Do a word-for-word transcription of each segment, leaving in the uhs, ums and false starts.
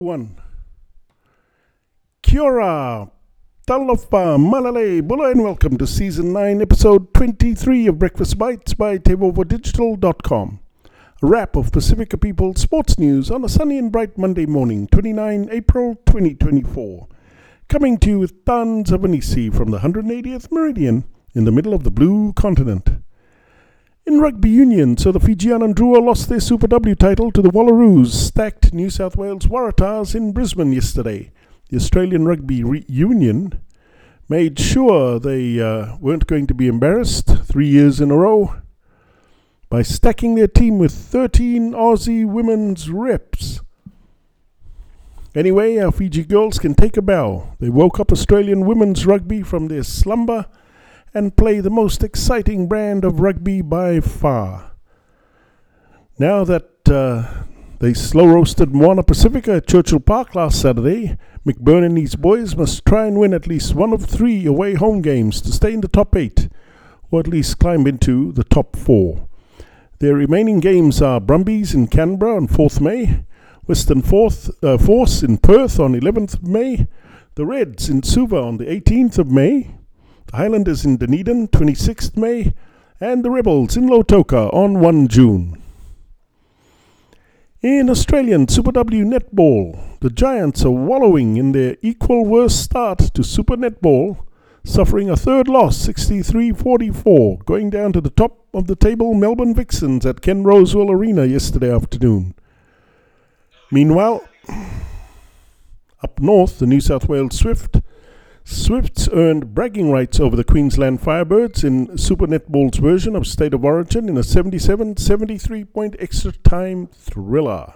One. Kia ora, talofa, malale, bula, and welcome to Season nine, Episode twenty-three of Breakfast Bites by te vovo digital dot com. A wrap of Pacifica People sports news on a sunny and bright Monday morning, the twenty-ninth of April, twenty twenty-four. Coming to you with tons of Anisi from the one hundred eightieth meridian in the middle of the blue continent. In rugby union, so the Fijian Drua lost their Super W title to the Wallaroos, stacked New South Wales Waratahs in Brisbane yesterday. The Australian Rugby Re- Union made sure they uh, weren't going to be embarrassed three years in a row by stacking their team with thirteen Aussie women's reps. Anyway, our Fiji girls can take a bow. They woke up Australian women's rugby from their slumber and play the most exciting brand of rugby by far. Now that uh, they slow-roasted Moana Pacifica at Churchill Park last Saturday, McBurn and his boys must try and win at least one of three away home games to stay in the top eight, or at least climb into the top four. Their remaining games are Brumbies in Canberra on fourth of May, Western Forth, uh, Force in Perth on eleventh of May, the Reds in Suva on the eighteenth of May, the Highlanders in Dunedin, twenty-sixth of May, and the Rebels in Lautoka on first of June. In Australian Super W Netball, the Giants are wallowing in their equal worst start to Super Netball, suffering a third loss, sixty-three forty-four, going down to the top of the table Melbourne Vixens at Ken Rosewell Arena yesterday afternoon. Meanwhile, up north, the New South Wales Swift Swifts earned bragging rights over the Queensland Firebirds in Super Netball's version of State of Origin in a seventy-seven seventy-three point extra time thriller.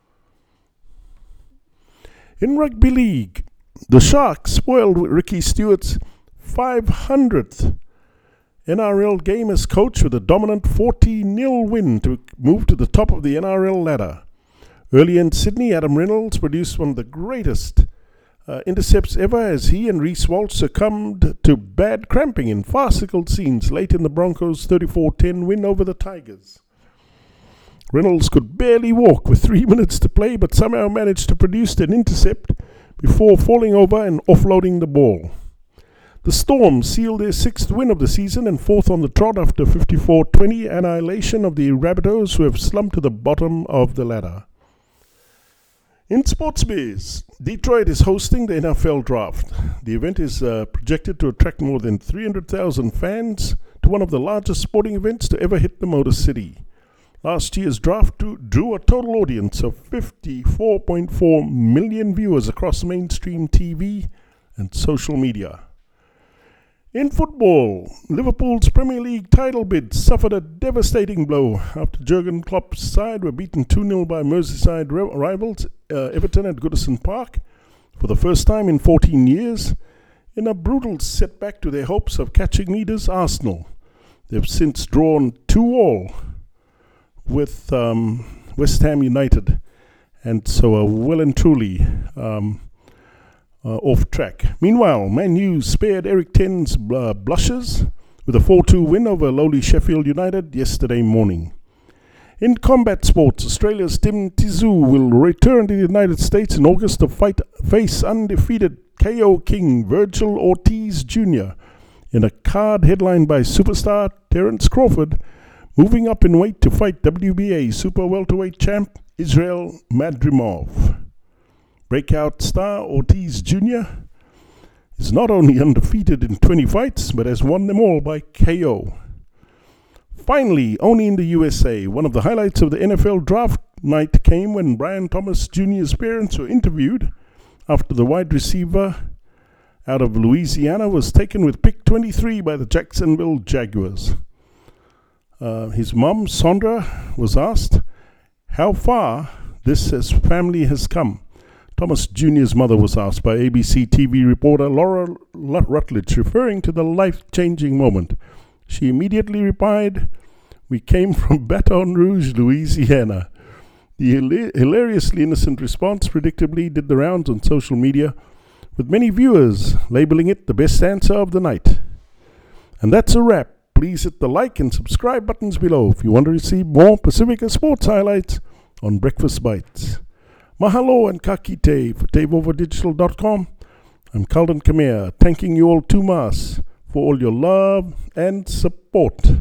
In Rugby League, the Sharks spoiled Ricky Stewart's five hundredth N R L game as coach with a dominant forty nil win to move to the top of the N R L ladder. Early in Sydney, Adam Reynolds produced one of the greatest Uh, intercepts ever as he and Reece Walsh succumbed to bad cramping in farcical scenes late in the Broncos' thirty-four ten win over the Tigers. Reynolds could barely walk with three minutes to play, but somehow managed to produce an intercept before falling over and offloading the ball. The Storm sealed their sixth win of the season and fourth on the trot after fifty-four twenty annihilation of the Rabbitohs, who have slumped to the bottom of the ladder. In sports biz, Detroit is hosting the N F L draft. The event is uh, projected to attract more than three hundred thousand fans to one of the largest sporting events to ever hit the Motor City. Last year's draft drew a total audience of fifty-four point four million viewers across mainstream T V and social media. In football, Liverpool's Premier League title bid suffered a devastating blow after Jurgen Klopp's side were beaten two nil by Merseyside rivals uh, Everton at Goodison Park for the first time in fourteen years, in a brutal setback to their hopes of catching leaders Arsenal. They've since drawn two all with um, West Ham United, and so are well and truly um, Uh, off track. Meanwhile, Man U spared Eric Ten's uh, blushes with a four two win over lowly Sheffield United yesterday morning. In combat sports, Australia's Tim Tszyu will return to the United States in August to fight face undefeated K O King Virgil Ortiz Junior in a card headlined by superstar Terence Crawford, moving up in weight to fight W B A super welterweight champ Israel Madrimov. Breakout star Ortiz Junior is not only undefeated in twenty fights, but has won them all by K O. Finally, only in the U S A, one of the highlights of the N F L draft night came when Brian Thomas Junior's parents were interviewed after the wide receiver out of Louisiana was taken with pick twenty-three by the Jacksonville Jaguars. Uh, his mom, Sondra, was asked how far this his family has come. Thomas Junior's mother was asked by A B C T V reporter Laura Rutledge, referring to the life-changing moment. She immediately replied, "We came from Baton Rouge, Louisiana." The hila- hilariously innocent response predictably did the rounds on social media, with many viewers labeling it the best answer of the night. And that's a wrap. Please hit the like and subscribe buttons below if you want to receive more Pacifica sports highlights on Breakfast Bites. Mahalo and kakite for takeover digital dot com. I'm Calden Khmer, thanking you all too much for all your love and support.